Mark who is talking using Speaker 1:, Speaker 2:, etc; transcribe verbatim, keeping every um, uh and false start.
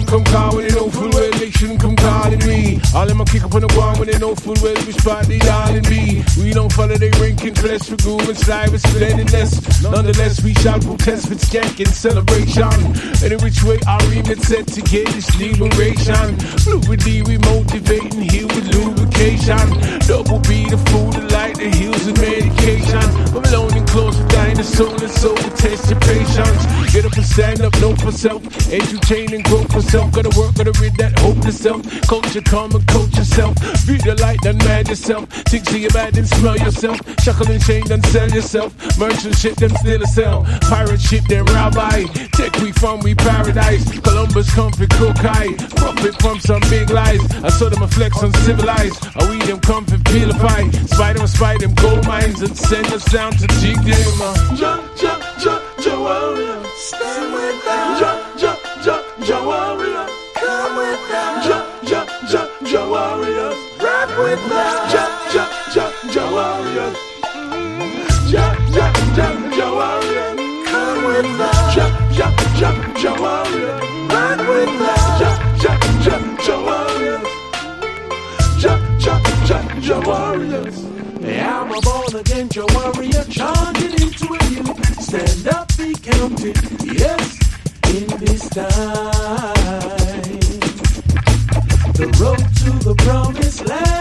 Speaker 1: come call when they know full well they shouldn't come calling me. All them a kick up on the ground when they know full well we spot the all in me. We don't follow they ranking, flesh for groove and slide with splendidness. Nonetheless, we shall protest with skank in celebration. Any which way our remit set to get this liberation. Blue with D, we motivating, heal with lubrication. Double B, the food, the light, the heals and medication. I'm alone and close to dying the soul and soul to test your patience. Get up and stand up, know for self. Educate and grow for self. Gotta work, gotta rid that hope to self. Culture, come and coach yourself. Be the light, then mad yourself. Think see you bad, then smell yourself. Shackle and chain, then sell yourself. Merchant ship, them still a sell. Pirate ship, then rabbi. Take we from we paradise. Columbus come for cook high. Profit from some big lies. I saw them a flex uncivilized. I we them come for vilify. Spider and spy them gold mines and send us down to Jig Dama. Ja, ja, ja, ja, warrior.
Speaker 2: Stand with them.
Speaker 1: Ja, ja, ja, ja, warrior.
Speaker 2: Come with them.
Speaker 1: Ja, ja, ja, ja, warrior.
Speaker 2: Rock with them.
Speaker 1: Ja, ja, ja, ja, warrior. Ja, ja, ja, ja, warrior.
Speaker 2: Come with them.
Speaker 1: Ja, ja, ja, ja, warrior.
Speaker 2: Rock with them.
Speaker 1: Ja, ja, ja, ja, warrior. Ja, ja, ja, ja, warriors.
Speaker 3: I'm a born again Joe warrior, charging into a youth. Stand up, be counted, yes, in this time. The road to the promised land.